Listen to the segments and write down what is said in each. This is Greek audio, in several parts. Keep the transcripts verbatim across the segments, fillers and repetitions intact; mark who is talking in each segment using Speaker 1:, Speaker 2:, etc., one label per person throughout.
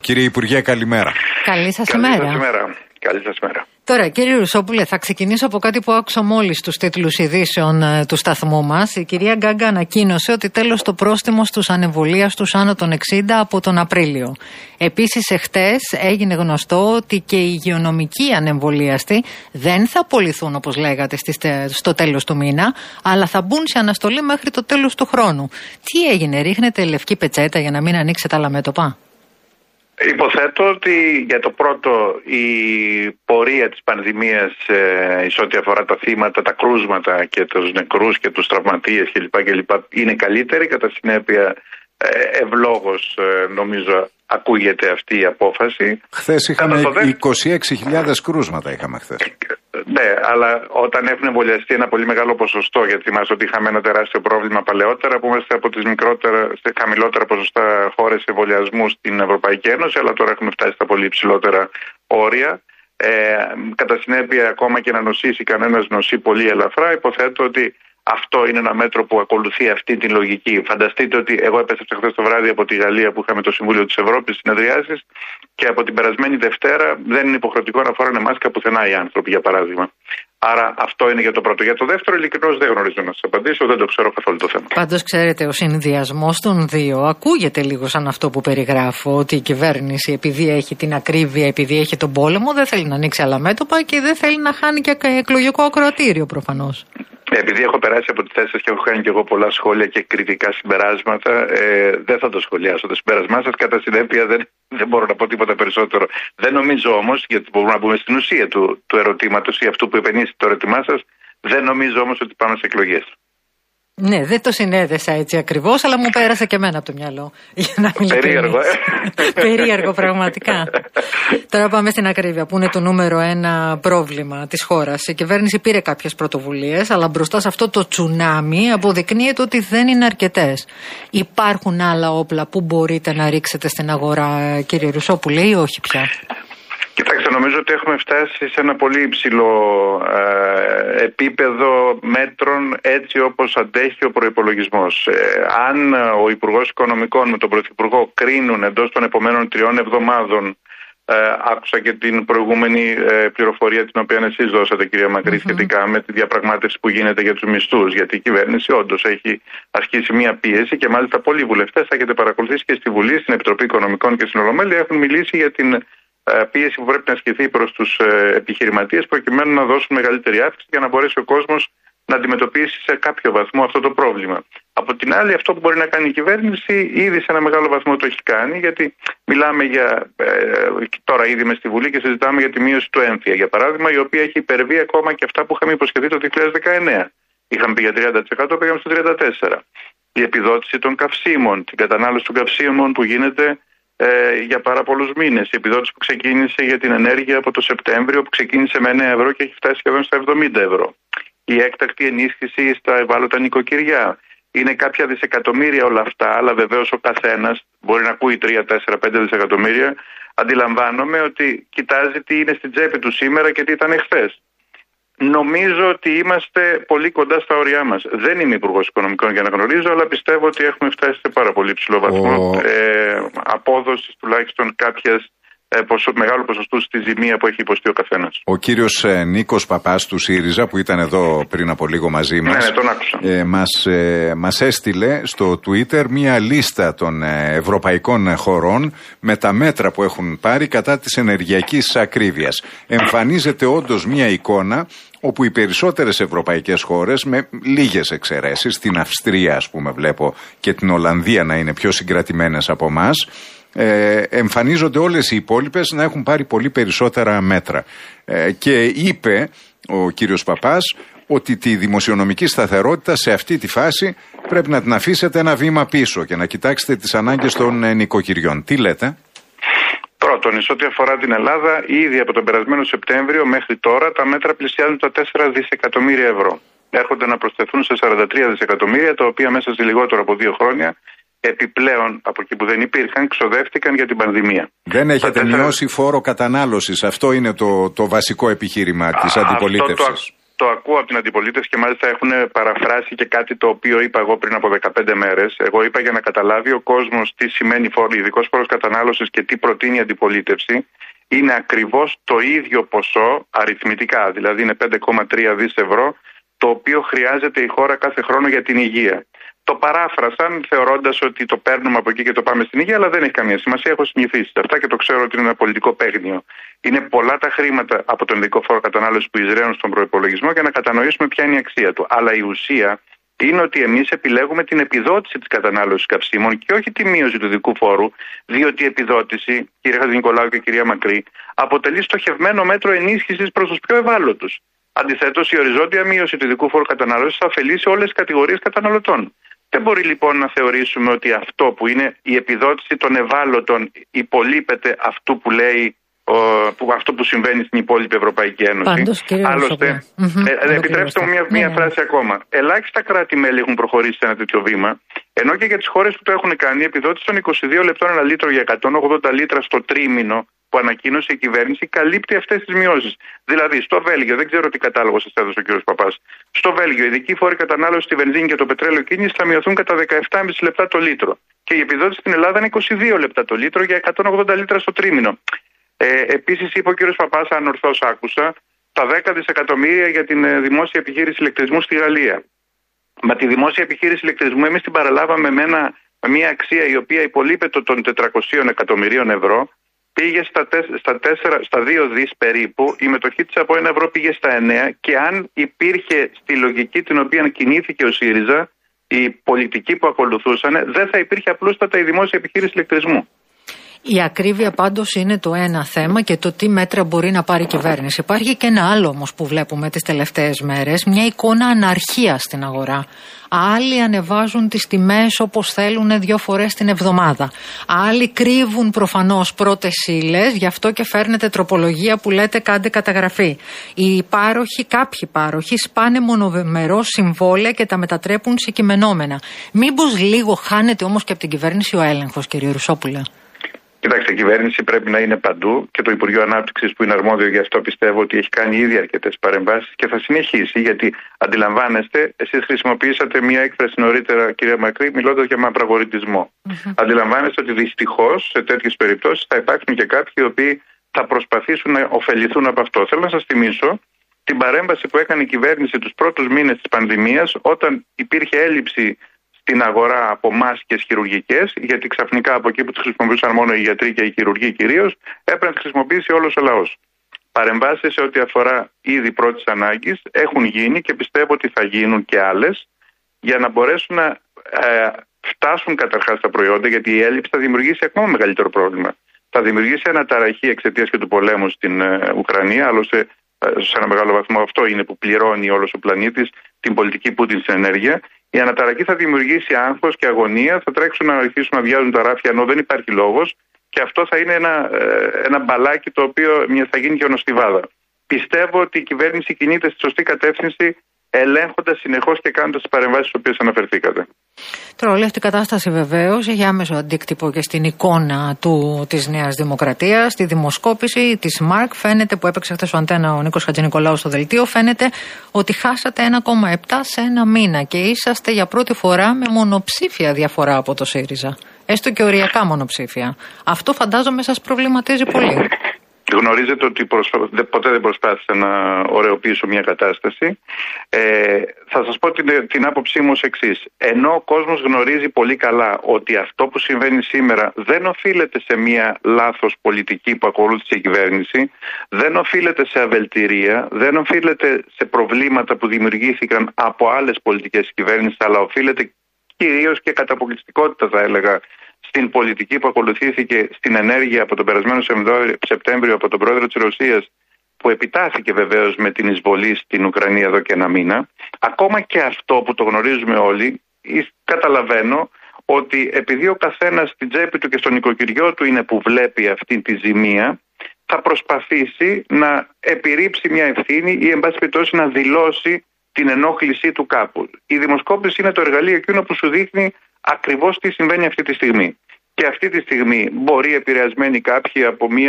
Speaker 1: Κύριε Υπουργέ, καλημέρα.
Speaker 2: Καλή σας
Speaker 3: Καλή
Speaker 2: ημέρα.
Speaker 3: σας ημέρα. Καλή σας ημέρα.
Speaker 2: Τώρα, κύριε Ρουσόπουλε, θα ξεκινήσω από κάτι που άκουσα μόλις στους τίτλους ειδήσεων ε, του σταθμού μας. Η κυρία Γκάγκα ανακοίνωσε ότι τέλος το πρόστιμο στους ανεμβολίαστους άνω των εξήντα από τον Απρίλιο. Επίσης, εχθές έγινε γνωστό ότι και οι υγειονομικοί ανεμβολίαστοι δεν θα απολυθούν, όπως λέγατε, στις, στο τέλος του μήνα, αλλά θα μπουν σε αναστολή μέχρι το τέλος του χρόνου. Τι έγινε, ρίχνετε λευκή πετσέτα για να μην ανοίξετε άλλα μέτωπα?
Speaker 3: Υποθέτω ότι για το πρώτο η πορεία της πανδημίας ε, σε ό,τι αφορά τα θύματα, τα κρούσματα και τους νεκρούς και τους τραυματίες κλπ. κλπ. Είναι καλύτερη. Κατά συνέπεια ε, ευλόγως ε, νομίζω ακούγεται αυτή η απόφαση.
Speaker 1: Χθες είχαμε είκοσι έξι χιλιάδες κρούσματα είχαμε χθες.
Speaker 3: Ναι, αλλά όταν έχουν εμβολιαστεί ένα πολύ μεγάλο ποσοστό, γιατί θυμάστε ότι είχαμε ένα τεράστιο πρόβλημα παλαιότερα που είμαστε από τις μικρότερα, χαμηλότερα ποσοστά χώρες εμβολιασμού στην Ευρωπαϊκή Ένωση, αλλά τώρα έχουμε φτάσει στα πολύ υψηλότερα όρια. Ε, κατά συνέπεια, ακόμα και να νοσήσει κανένας νοσεί πολύ ελαφρά, υποθέτω ότι αυτό είναι ένα μέτρο που ακολουθεί αυτή τη λογική. Φανταστείτε ότι εγώ επέστρεψα χθες το βράδυ από τη Γαλλία που είχαμε το Συμβούλιο της Ευρώπης συνεδριάσεις και από την περασμένη Δευτέρα δεν είναι υποχρεωτικό να φοράνε μάσκα πουθενά οι άνθρωποι, για παράδειγμα. Άρα αυτό είναι για το πρώτο. Για το δεύτερο, ειλικρινώς δεν γνωρίζω να σας απαντήσω, δεν το ξέρω καθόλου το θέμα.
Speaker 2: Πάντως, ξέρετε, ο συνδυασμός των δύο ακούγεται λίγο σαν αυτό που περιγράφω, ότι η κυβέρνηση, επειδή έχει την ακρίβεια, επειδή έχει τον πόλεμο, δεν θέλει να ανοίξει άλλα μέτωπα και δεν θέλει να χάνει και εκλογικό ακροατήριο προφανώς.
Speaker 3: Επειδή έχω περάσει από τη θέση σας και έχω κάνει και εγώ πολλά σχόλια και κριτικά συμπεράσματα, ε, δεν θα το σχολιάσω το συμπέρασμά σας. Κατά συνέπεια δεν, δεν μπορώ να πω τίποτα περισσότερο. Δεν νομίζω όμως, γιατί μπορούμε να μπούμε στην ουσία του, του ερωτήματος ή αυτού που υπενήσετε το ερώτημά σας, δεν νομίζω όμως ότι πάμε σε εκλογές.
Speaker 2: Ναι, δεν το συνέδεσα έτσι ακριβώς, αλλά μου πέρασε και εμένα από το μυαλό. Για να μην
Speaker 3: Περίεργο, ε.
Speaker 2: Περίεργο, πραγματικά. Τώρα πάμε στην ακρίβεια, που είναι το νούμερο ένα πρόβλημα της χώρας. Η κυβέρνηση πήρε κάποιες πρωτοβουλίες, αλλά μπροστά σε αυτό το τσουνάμι αποδεικνύεται ότι δεν είναι αρκετές. Υπάρχουν άλλα όπλα που μπορείτε να ρίξετε στην αγορά, κύριε Ρουσόπουλε, ή όχι πια?
Speaker 3: Κοιτάξτε, νομίζω ότι έχουμε φτάσει σε ένα πολύ υψηλό ε, επίπεδο μέτρων έτσι όπως αντέχει ο προϋπολογισμός. Ε, αν ο Υπουργός Οικονομικών με τον Πρωθυπουργό κρίνουν εντός των επομένων τριών εβδομάδων, ε, άκουσα και την προηγούμενη ε, πληροφορία την οποία εσείς δώσατε, κυρία Μακρύ, mm-hmm. σχετικά με τη διαπραγμάτευση που γίνεται για τους μισθούς, γιατί η κυβέρνηση όντως έχει ασκήσει μια πίεση και μάλιστα πολλοί βουλευτές, θα έχετε παρακολουθήσει και στη Βουλή, στην Επιτροπή Οικονομικών και στην Ολομέλεια, έχουν μιλήσει για την πίεση που πρέπει να ασκηθεί προς τους επιχειρηματίες προκειμένου να δώσουν μεγαλύτερη αύξηση για να μπορέσει ο κόσμος να αντιμετωπίσει σε κάποιο βαθμό αυτό το πρόβλημα. Από την άλλη, αυτό που μπορεί να κάνει η κυβέρνηση ήδη σε ένα μεγάλο βαθμό το έχει κάνει, γιατί μιλάμε για, ε, τώρα ήδη μες στη Βουλή και συζητάμε για τη μείωση του έμφυα, για παράδειγμα, η οποία έχει υπερβεί ακόμα και αυτά που είχαμε υποσχεθεί το δύο χιλιάδες δεκαεννέα. Είχαμε πει για τριάντα τοις εκατό, πήγαμε στο τριάντα τέσσερα τοις εκατό. Η επιδότηση των καυσίμων, την κατανάλωση των καυσίμων που γίνεται Ε, για πάρα πολλούς μήνες. Η επιδότηση που ξεκίνησε για την ενέργεια από το Σεπτέμβριο, που ξεκίνησε με εννέα ευρώ και έχει φτάσει σχεδόν στα εβδομήντα ευρώ. Η έκτακτη ενίσχυση στα ευάλωτα νοικοκυριά. Είναι κάποια δισεκατομμύρια όλα αυτά, αλλά βεβαίως ο καθένας μπορεί να ακούει τρία, τέσσερα, πέντε δισεκατομμύρια. Αντιλαμβάνομαι ότι κοιτάζει τι είναι στην τσέπη του σήμερα και τι ήταν εχθές. Νομίζω ότι είμαστε πολύ κοντά στα όρια μας. Δεν είμαι υπουργός Οικονομικών για να γνωρίζω, αλλά πιστεύω ότι έχουμε φτάσει σε πάρα πολύ ψηλό βαθμό ο... ε, απόδοσης τουλάχιστον κάποιας ε, ποσο, μεγάλου ποσοστού στη ζημία που έχει υποστεί ο καθένας.
Speaker 1: Ο κύριος ε, Νίκος Παπάς του ΣΥΡΙΖΑ, που ήταν εδώ πριν από λίγο μαζί μας,
Speaker 3: ναι, ναι, τον άκουσα.
Speaker 1: Ε, μας, ε, μας έστειλε στο Twitter μία λίστα των ε, ευρωπαϊκών χωρών με τα μέτρα που έχουν πάρει κατά της ενεργειακής ακρίβειας. Εμφανίζεται όντως μία εικόνα όπου οι περισσότερες ευρωπαϊκές χώρες, με λίγες εξαιρέσεις, την Αυστρία ας πούμε βλέπω και την Ολλανδία να είναι πιο συγκρατημένες από εμάς, ε, εμφανίζονται όλες οι υπόλοιπες να έχουν πάρει πολύ περισσότερα μέτρα. Ε, και είπε ο κύριος Παπάς ότι τη δημοσιονομική σταθερότητα σε αυτή τη φάση πρέπει να την αφήσετε ένα βήμα πίσω και να κοιτάξετε τις ανάγκες των ε, νοικοκυριών. Τι λέτε?
Speaker 3: Πρώτον, σε ό,τι αφορά την Ελλάδα, ήδη από τον περασμένο Σεπτέμβριο μέχρι τώρα τα μέτρα πλησιάζουν τα τέσσερα δισεκατομμύρια ευρώ. Έρχονται να προσθεθούν σε σαράντα τρία δισεκατομμύρια, τα οποία μέσα σε λιγότερο από δύο χρόνια επιπλέον από εκεί που δεν υπήρχαν ξοδεύτηκαν για την πανδημία. Δεν
Speaker 1: έχετε τέσσερα... μειώσει φόρο κατανάλωσης. Αυτό είναι το, το βασικό επιχείρημα της αντιπολίτευσης.
Speaker 3: το ακούω από την αντιπολίτευση και μάλιστα έχουν παραφράσει και κάτι το οποίο είπα εγώ πριν από δεκαπέντε μέρες. Εγώ είπα για να καταλάβει ο κόσμος τι σημαίνει φόρο, ειδικός φόρος κατανάλωσης και τι προτείνει η αντιπολίτευση. Είναι ακριβώς το ίδιο ποσό αριθμητικά, δηλαδή είναι πέντε κόμμα τρία δισεκατομμύρια ευρώ, το οποίο χρειάζεται η χώρα κάθε χρόνο για την υγεία. Το παράφρασαν θεωρώντας ότι το παίρνουμε από εκεί και το πάμε στην υγεία, αλλά δεν έχει καμία σημασία. Έχω συνηθίσει σε αυτά και το ξέρω ότι είναι ένα πολιτικό παίγνιο. Είναι πολλά τα χρήματα από τον ειδικό φόρο κατανάλωση που εισραίουν στον προϋπολογισμό για να κατανοήσουμε ποια είναι η αξία του. Αλλά η ουσία είναι ότι εμείς επιλέγουμε την επιδότηση της κατανάλωσης καυσίμων και όχι τη μείωση του ειδικού φόρου, διότι η επιδότηση, κύριε Χατζηνικολάου και κυρία Μακρύ, αποτελεί στοχευμένο μέτρο ενίσχυσης προς τους πιο ευάλωτους. Αντιθέτως, η οριζόντια μείωση του ειδικού φόρου κατανάλωσης θα ωφελήσει όλες τις κατηγορίες καταναλωτών. Δεν μπορεί λοιπόν να θεωρήσουμε ότι αυτό που είναι η επιδότηση των ευάλωτων υπολείπεται αυτού που λέει, που, αυτό που συμβαίνει στην υπόλοιπη Ευρωπαϊκή Ένωση.
Speaker 2: Πάντως,
Speaker 3: Άλλωστε, ε, επιτρέψτε μου μια, μια ναι, φράση ναι. ακόμα. Ελάχιστα κράτη-μέλη έχουν προχωρήσει σε ένα τέτοιο βήμα, ενώ και για τις χώρες που το έχουν κάνει, η επιδότηση των είκοσι δύο λεπτών ένα λίτρο για εκατόν ογδόντα λίτρα στο τρίμηνο που ανακοίνωσε η κυβέρνηση καλύπτει αυτές τις μειώσεις. Δηλαδή, στο Βέλγιο, δεν ξέρω τι κατάλογο σας έδωσε ο κ. Παπάς, στο Βέλγιο, οι ειδικοί φόροι κατανάλωση στη βενζίνη και το πετρέλαιο κίνηση θα μειωθούν κατά δεκαεπτά κόμμα πέντε λεπτά το λίτρο. Και η επιδότηση στην Ελλάδα είναι είκοσι δύο λεπτά το λίτρο για εκατόν ογδόντα λίτρα στο τρίμηνο. Ε, Επίσης, είπε ο κ. Παπάς, αν ορθώς άκουσα, τα δέκα δισεκατομμύρια για την δημόσια επιχείρηση ηλεκτρισμού στη Γαλλία. Μα τη δημόσια επιχείρηση ηλεκτρισμού εμείς την παραλάβαμε με, ένα, με μια αξία η οποία υπολείπεται των τετρακοσίων εκατομμυρίων ευρώ. Πήγε στα, στα, τέσσερα, στα δύο δις περίπου, η μετοχή της από ένα ευρώ πήγε στα εννέα και αν υπήρχε στη λογική την οποία κινήθηκε ο ΣΥΡΙΖΑ, η πολιτική που ακολουθούσαν, δεν θα υπήρχε απλούστατα η δημόσια επιχείρηση ηλεκτρισμού.
Speaker 2: Η ακρίβεια πάντως είναι το ένα θέμα και το τι μέτρα μπορεί να πάρει η κυβέρνηση. Υπάρχει και ένα άλλο όμως που βλέπουμε τις τελευταίες μέρες, μια εικόνα αναρχίας στην αγορά. Άλλοι ανεβάζουν τις τιμές όπως θέλουν δύο φορές την εβδομάδα. Άλλοι κρύβουν προφανώς πρώτες ύλες, γι' αυτό και φέρνετε τροπολογία που λέτε κάντε καταγραφή. Οι πάροχοι, κάποιοι πάροχοι, σπάνε μονομερό συμβόλαια και τα μετατρέπουν σε κειμενόμενα. Μήπως λίγο χάνεται όμως και από την κυβέρνηση ο έλεγχος, κύριε Ρουσόπουλε?
Speaker 3: Κοιτάξτε, η κυβέρνηση πρέπει να είναι παντού και το Υπουργείο Ανάπτυξης που είναι αρμόδιο γι' αυτό πιστεύω ότι έχει κάνει ήδη αρκετές παρεμβάσεις και θα συνεχίσει, γιατί αντιλαμβάνεστε, εσείς χρησιμοποιήσατε μια έκφραση νωρίτερα, κυρία Μακρύ, μιλώντας για μαυραγορητισμό. Mm-hmm. Αντιλαμβάνεστε ότι δυστυχώς σε τέτοιες περιπτώσεις θα υπάρξουν και κάποιοι οι οποίοι θα προσπαθήσουν να ωφεληθούν από αυτό. Θέλω να σας θυμίσω την παρέμβαση που έκανε η κυβέρνηση τους πρώτους μήνες της πανδημίας, όταν υπήρχε έλλειψη στην αγορά από μάσκες χειρουργικές, γιατί ξαφνικά από εκεί που τις χρησιμοποιούσαν μόνο οι γιατροί και οι χειρουργοί κυρίως, έπρεπε να τις χρησιμοποιήσει όλος ο λαός. Παρεμβάσεις σε ό,τι αφορά είδη πρώτης ανάγκης έχουν γίνει και πιστεύω ότι θα γίνουν και άλλες, για να μπορέσουν να ε, φτάσουν καταρχάς τα προϊόντα, γιατί η έλλειψη θα δημιουργήσει ακόμα μεγαλύτερο πρόβλημα. Θα δημιουργήσει αναταραχή εξαιτίας και του πολέμου στην ε, Ουκρανία, άλλωστε σε ένα μεγάλο βαθμό αυτό είναι που πληρώνει όλος ο πλανήτης την πολιτική Πούτιν στην ενέργεια. Η αναταραχή θα δημιουργήσει άγχος και αγωνία, θα τρέξουν να αρχίσουν να βιάζουν τα ράφια ενώ δεν υπάρχει λόγος και αυτό θα είναι ένα, ένα μπαλάκι το οποίο θα γίνει και ονοστιβάδα. Πιστεύω ότι η κυβέρνηση κινείται στη σωστή κατεύθυνση, ελέγχοντας συνεχώς και κάνοντας τις παρεμβάσεις στις οποίες αναφερθήκατε.
Speaker 2: Τώρα όλη αυτή η κατάσταση βεβαίως έχει άμεσο αντίκτυπο και στην εικόνα του, της Νέας Δημοκρατίας. Στη δημοσκόπηση της ΜΑΡΚ φαίνεται, που έπαιξε χθες ο Αντένα ο Νίκος Χατζηνικολάου στο δελτίο, φαίνεται ότι χάσατε ένα κόμμα επτά σε ένα μήνα και είσαστε για πρώτη φορά με μονοψήφια διαφορά από το ΣΥΡΙΖΑ. Έστω και οριακά μονοψήφια. Αυτό φαντάζομαι σας προβληματίζει πολύ.
Speaker 3: Γνωρίζετε ότι προσπα... ποτέ δεν προσπάθησα να ωρεοποιήσω μια κατάσταση. Ε, θα σας πω την, την άποψή μου ως εξής. Ενώ ο κόσμος γνωρίζει πολύ καλά ότι αυτό που συμβαίνει σήμερα δεν οφείλεται σε μια λάθος πολιτική που ακολούθησε η κυβέρνηση, δεν οφείλεται σε αβελτηρία, δεν οφείλεται σε προβλήματα που δημιουργήθηκαν από άλλες πολιτικές κυβέρνησης, αλλά οφείλεται κυρίως και κατά αποκλειστικότητα, θα έλεγα, στην πολιτική που ακολουθήθηκε στην ενέργεια από τον περασμένο Σεπτέμβριο από τον πρόεδρο της Ρωσίας, που επιτάθηκε βεβαίως με την εισβολή στην Ουκρανία εδώ και ένα μήνα. Ακόμα και αυτό που το γνωρίζουμε όλοι, καταλαβαίνω ότι επειδή ο καθένας στην τσέπη του και στον νοικοκυριό του είναι που βλέπει αυτή τη ζημία, θα προσπαθήσει να επιρρύψει μια ευθύνη ή εν πάση περιπτώσει να δηλώσει την ενόχλησή του κάπου. Η δημοσκόπηση είναι το εργαλείο εκείνο που σου δείχνει ακριβώς τι συμβαίνει αυτή τη στιγμή. Και αυτή τη στιγμή μπορεί επηρεασμένοι κάποιοι από μια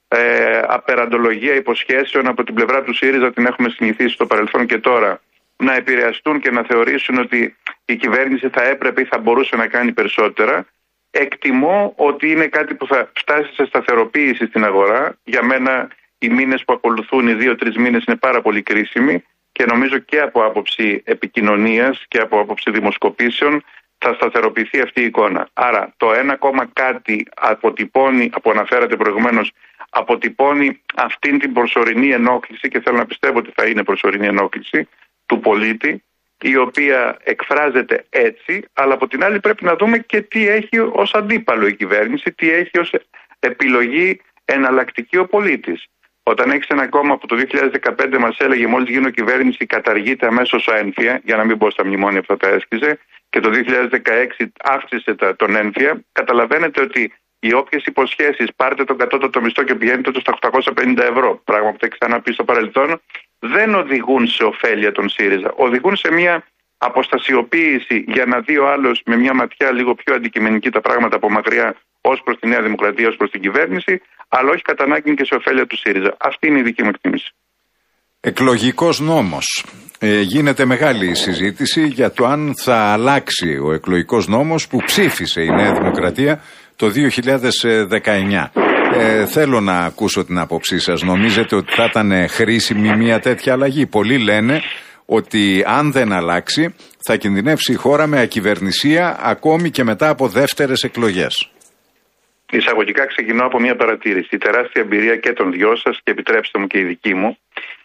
Speaker 3: ε, απεραντολογία υποσχέσεων από την πλευρά του ΣΥΡΙΖΑ, την έχουμε συνηθίσει στο παρελθόν και τώρα, να επηρεαστούν και να θεωρήσουν ότι η κυβέρνηση θα έπρεπε ή θα μπορούσε να κάνει περισσότερα. Εκτιμώ ότι είναι κάτι που θα φτάσει σε σταθεροποίηση στην αγορά. Για μένα οι μήνες που ακολουθούν, οι δύο-τρεις μήνες, είναι πάρα πολύ κρίσιμοι και νομίζω και από άποψη επικοινωνίας και από άποψη δημοσκοπήσεων θα σταθεροποιηθεί αυτή η εικόνα. Άρα το ένα κόμμα κάτι αποτυπώνει, που αναφέρατε προηγουμένως, αποτυπώνει αυτήν την προσωρινή ενόχληση, και θέλω να πιστεύω ότι θα είναι προσωρινή ενόχληση του πολίτη, η οποία εκφράζεται έτσι, αλλά από την άλλη πρέπει να δούμε και τι έχει ως αντίπαλο η κυβέρνηση, τι έχει ως επιλογή εναλλακτική ο πολίτης. Όταν έχεις ένα κόμμα που το δύο χιλιάδες δεκαπέντε μας έλεγε μόλις γίνω κυβέρνηση καταργείται αμέσως ο ένφια, για να μην πω στα μνημόνια που θα τα έσκιζε, και το δύο χιλιάδες δεκαέξι αύξησε τα, τον ένφια, καταλαβαίνετε ότι οι όποιες υποσχέσεις, πάρτε τον κατώτατο μισθό και πηγαίνετε το στα οκτακόσια πενήντα ευρώ, πράγμα που τα έχει ξαναπεί στο παρελθόν, δεν οδηγούν σε ωφέλεια τον ΣΥΡΙΖΑ. Οδηγούν σε μια αποστασιοποίηση για να δει ο άλλος με μια ματιά λίγο πιο αντικειμενική τα πράγματα από μακριά ως προς τη Νέα Δημοκρατία, ως προς την κυβέρνηση, αλλά όχι κατά ανάγκη και σε ωφέλεια του ΣΥΡΙΖΑ. Αυτή είναι η δική μου εκτίμηση.
Speaker 1: Εκλογικός νόμος. Ε, γίνεται μεγάλη συζήτηση για το αν θα αλλάξει ο εκλογικός νόμος που ψήφισε η Νέα Δημοκρατία το δύο χιλιάδες δεκαεννιά. Ε, θέλω να ακούσω την άποψή σας. Νομίζετε ότι θα ήταν χρήσιμη μια τέτοια αλλαγή? Πολλοί λένε ότι αν δεν αλλάξει θα κινδυνεύσει η χώρα με ακυβερνησία ακόμη και μετά από δεύτερες εκλογές.
Speaker 3: Εισαγωγικά ξεκινώ από μια παρατήρηση. Η τεράστια εμπειρία και των δυο σας, και επιτρέψτε μου και η δική μου,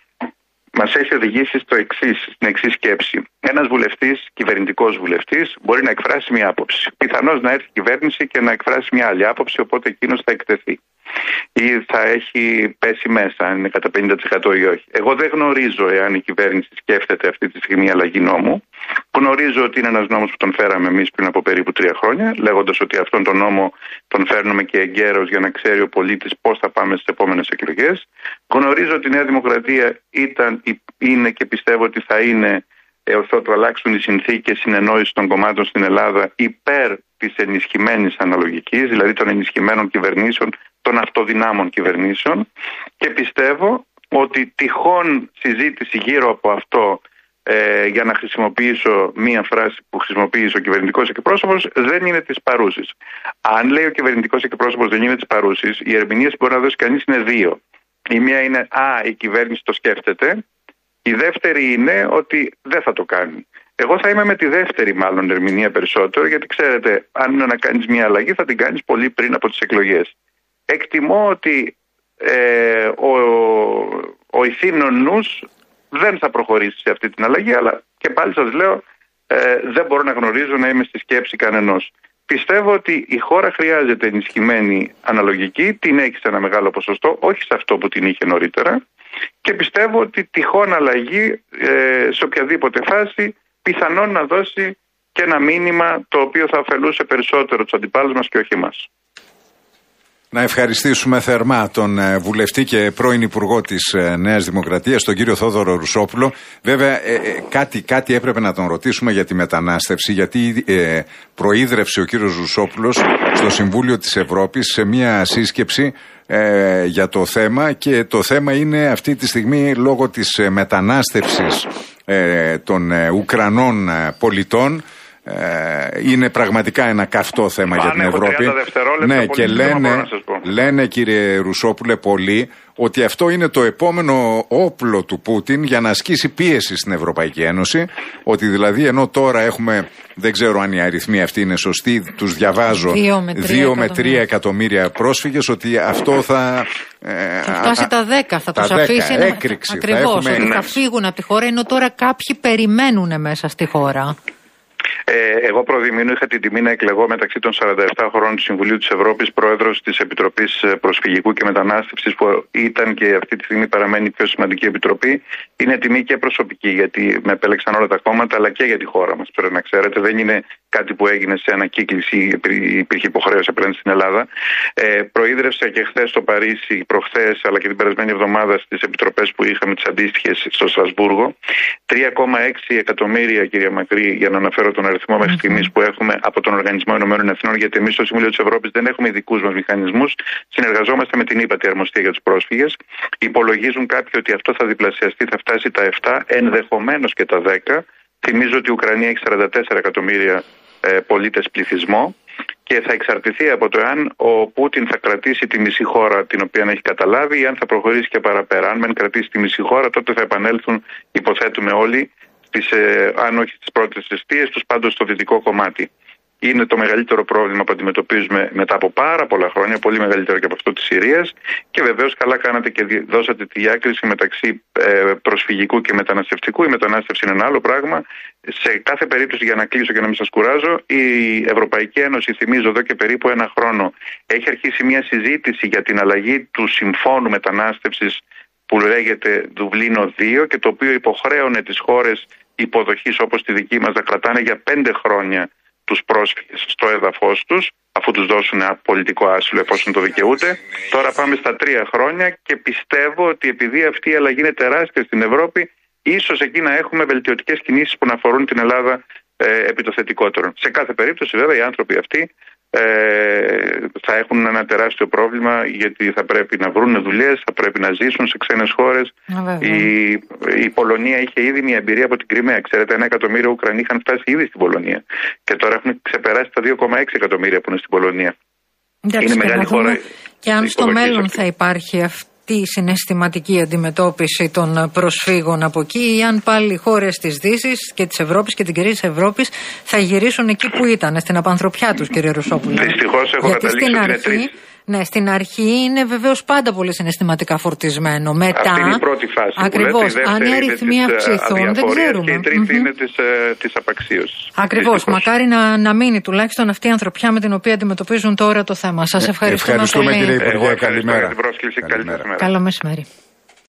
Speaker 3: μας έχει οδηγήσει στο εξής, στην εξής σκέψη. Ένας βουλευτής, κυβερνητικός βουλευτής, μπορεί να εκφράσει μια άποψη. Πιθανώς να έρθει η κυβέρνηση και να εκφράσει μια άλλη άποψη, οπότε εκείνος θα εκτεθεί. Ή θα έχει πέσει μέσα, αν είναι κατά πενήντα τοις εκατό ή όχι. Εγώ δεν γνωρίζω εάν η κυβέρνηση σκέφτεται αυτή τη στιγμή αλλαγή νόμου. Γνωρίζω ότι είναι ένας νόμος που τον φέραμε εμείς πριν από περίπου τρία χρόνια, λέγοντας ότι αυτόν τον νόμο τον φέρνουμε και εγκαίρως για να ξέρει ο πολίτης πώς θα πάμε στις επόμενες εκλογές. Γνωρίζω ότι η Νέα Δημοκρατία ήταν, είναι και πιστεύω ότι θα είναι, έως ότου αλλάξουν οι συνθήκες συνεννόησης των κομμάτων στην Ελλάδα, υπέρ της ενισχυμένης αναλογικής, δηλαδή των ενισχυμένων κυβερνήσεων, των αυτοδυνάμων κυβερνήσεων, και πιστεύω ότι τυχόν συζήτηση γύρω από αυτό, ε, για να χρησιμοποιήσω μία φράση που χρησιμοποίησε ο κυβερνητικός εκπρόσωπος, δεν είναι της παρούσης. Αν λέει ο κυβερνητικός εκπρόσωπος δεν είναι της παρούσης, οι ερμηνείες που μπορεί να δώσει κανείς είναι δύο. Η μία είναι «Α, η κυβέρνηση το σκέφτεται», η δεύτερη είναι ότι δεν θα το κάνει. Εγώ θα είμαι με τη δεύτερη μάλλον ερμηνεία περισσότερο, γιατί ξέρετε, αν είναι να κάνεις μια αλλαγή θα την κάνεις πολύ πριν από τις εκλογές. Εκτιμώ ότι ε, ο, ο ηθήνων νους δεν θα προχωρήσει σε αυτή την αλλαγή, αλλά και πάλι σας λέω, ε, δεν μπορώ να γνωρίζω, να είμαι στη σκέψη κανενός. Πιστεύω ότι η χώρα χρειάζεται ενισχυμένη αναλογική, την έχει σε ένα μεγάλο ποσοστό, όχι σε αυτό που την είχε νωρίτερα, και πιστεύω ότι τυχόν αλλαγή ε, σε οποιαδήποτε φάση πιθανόν να δώσει και ένα μήνυμα το οποίο θα ωφελούσε περισσότερο τους αντιπάλους μας και όχι εμάς.
Speaker 1: Να ευχαριστήσουμε θερμά τον βουλευτή και πρώην Υπουργό της Νέας Δημοκρατίας, τον κύριο Θόδωρο Ρουσόπουλο. Βέβαια, ε, ε, κάτι, κάτι έπρεπε να τον ρωτήσουμε για τη μετανάστευση, γιατί ε, προείδρευσε ο κύριος Ρουσόπουλος στο Συμβούλιο της Ευρώπης σε μια σύσκεψη ε, για το θέμα, και το θέμα είναι αυτή τη στιγμή, λόγω της μετανάστευσης ε, των ε, Ουκρανών πολιτών, Ε, είναι πραγματικά ένα καυτό θέμα για την Ευρώπη. Ναι, και λένε, λένε κύριε Ρουσόπουλε πολλοί ότι αυτό είναι το επόμενο όπλο του Πούτιν για να ασκήσει πίεση στην Ευρωπαϊκή Ένωση, ότι δηλαδή ενώ τώρα έχουμε, δεν ξέρω αν οι αριθμοί αυτοί είναι σωστοί, τους διαβάζω, δύο με τρία εκατομμύρια πρόσφυγες, ότι αυτό θα
Speaker 2: ε, θα φτάσει α, τα δέκα, θα τους αφήσει να...
Speaker 1: έκρηξη,
Speaker 2: ακριβώς,
Speaker 1: θα έχουμε...
Speaker 2: ότι θα φύγουν από τη χώρα, ενώ τώρα κάποιοι περιμένουν μέσα στη χώρα.
Speaker 3: Ε, εγώ προδημήνου είχα την τιμή να εκλεγώ μεταξύ των σαράντα επτά χωρών του Συμβουλίου της Ευρώπης πρόεδρος της Επιτροπής Προσφυγικού και Μετανάστευσης, που ήταν και αυτή τη στιγμή παραμένει η πιο σημαντική επιτροπή. Είναι τιμή και προσωπική, γιατί με επέλεξαν όλα τα κόμματα, αλλά και για τη χώρα μας. Πρέπει να ξέρετε, δεν είναι κάτι που έγινε σε ανακύκληση, υπήρχε υποχρέωση απέναντι στην Ελλάδα. Ε, προείδρευσα και χθες στο Παρίσι, προχθές, αλλά και την περασμένη εβδομάδα στις επιτροπές που είχαμε τις αντίστοιχες στο Στρασβούργο. τρία κόμμα έξι εκατομμύρια, κυρία Μακρύ, για να αναφέρω τον αριθμό μέχρι στιγμής που έχουμε από τον Οργανισμό Ηνωμένων Εθνών, γιατί εμείς στο Συμβούλιο της Ευρώπης δεν έχουμε ειδικούς μας μηχανισμούς. Συνεργαζόμαστε με την ΥΠΑΤΗ Αρμοστία για τους πρόσφυγες. Υπολογίζουν κάποιοι ότι αυτό θα διπλασιαστεί, θα φτάσει τα επτά, ενδεχομένως και τα δέκα. Θυμίζω ότι η Ουκρανία έχει σαράντα τέσσερα εκατομμύρια ε, πολίτες πληθυσμό και θα εξαρτηθεί από το εάν ο Πούτιν θα κρατήσει τη μισή χώρα την οποία έχει καταλάβει ή αν θα προχωρήσει και παραπέρα. Αν δεν κρατήσει τη μισή χώρα, τότε θα επανέλθουν, υποθέτουμε όλοι, στις, ε, αν όχι στις πρώτες αιστείες τους, πάντως στο δυτικό κομμάτι. Είναι το μεγαλύτερο πρόβλημα που αντιμετωπίζουμε μετά από πάρα πολλά χρόνια, πολύ μεγαλύτερο και από αυτό της Συρίας. Και βεβαίως καλά κάνατε και δώσατε τη διάκριση μεταξύ προσφυγικού και μεταναστευτικού. Η μετανάστευση είναι ένα άλλο πράγμα. Σε κάθε περίπτωση, για να κλείσω και να μην σας κουράζω, η Ευρωπαϊκή Ένωση, θυμίζω εδώ και περίπου ένα χρόνο, έχει αρχίσει μια συζήτηση για την αλλαγή του συμφώνου μετανάστευσης που λέγεται Δουβλίνο δύο και το οποίο υποχρέωνε τις χώρες υποδοχής όπως τη δική μας να κρατάνε για πέντε χρόνια τους πρόσφυγες στο έδαφος τους, αφού τους δώσουν ένα πολιτικό άσυλο εφόσον το δικαιούται. Τώρα πάμε στα τρία χρόνια και πιστεύω ότι επειδή αυτή η αλλαγή είναι τεράστια στην Ευρώπη, ίσως εκεί να έχουμε βελτιωτικές κινήσεις που να αφορούν την Ελλάδα ε, επί το θετικότερο. Σε κάθε περίπτωση βέβαια οι άνθρωποι αυτοί ε, θα έχουν ένα τεράστιο πρόβλημα, γιατί θα πρέπει να βρουν δουλειές, θα πρέπει να ζήσουν σε ξένες χώρες. Η, η Πολωνία είχε ήδη μια εμπειρία από την Κριμαία. Ξέρετε, ένα εκατομμύριο Ουκρανοί είχαν φτάσει ήδη στην Πολωνία και τώρα έχουν ξεπεράσει τα δύο κόμμα έξι εκατομμύρια που είναι στην Πολωνία.
Speaker 2: Εντάξει, είναι μεγάλη χώρα. Και αν στο μέλλον αυτή θα υπάρχει αυτή η συναισθηματική αντιμετώπιση των προσφύγων από εκεί, ή αν πάλι οι χώρες της Δύσης και της Ευρώπης και την κυρία της Ευρώπης θα γυρίσουν εκεί που ήταν, στην απανθρωπιά τους, κύριε Ρουσόπουλο.
Speaker 3: Δυστυχώς έχω
Speaker 2: Γιατί
Speaker 3: καταλήξει
Speaker 2: στην
Speaker 3: ότι
Speaker 2: αρχή,
Speaker 3: είναι
Speaker 2: ναι, στην αρχή είναι βεβαίως πάντα πολύ συναισθηματικά φορτισμένο. Μετά,
Speaker 3: αυτή είναι η πρώτη φάση.
Speaker 2: Ακριβώς, αν οι αριθμοί αυξηθούν, δεν ξέρουμε.
Speaker 3: Και η τρίτη mm-hmm. είναι της, της απαξίωσης.
Speaker 2: Ακριβώς. Μακάρι να, να μείνει τουλάχιστον αυτή η ανθρωπιά με την οποία αντιμετωπίζουν τώρα το θέμα. Σας ευχαριστούμε,
Speaker 1: ευχαριστούμε
Speaker 2: πολύ.
Speaker 1: Κύριε Υπουργέ,
Speaker 3: Εγώ
Speaker 1: καλημέρα.
Speaker 3: Καλημέρα.
Speaker 2: Καλό μεσημέρι.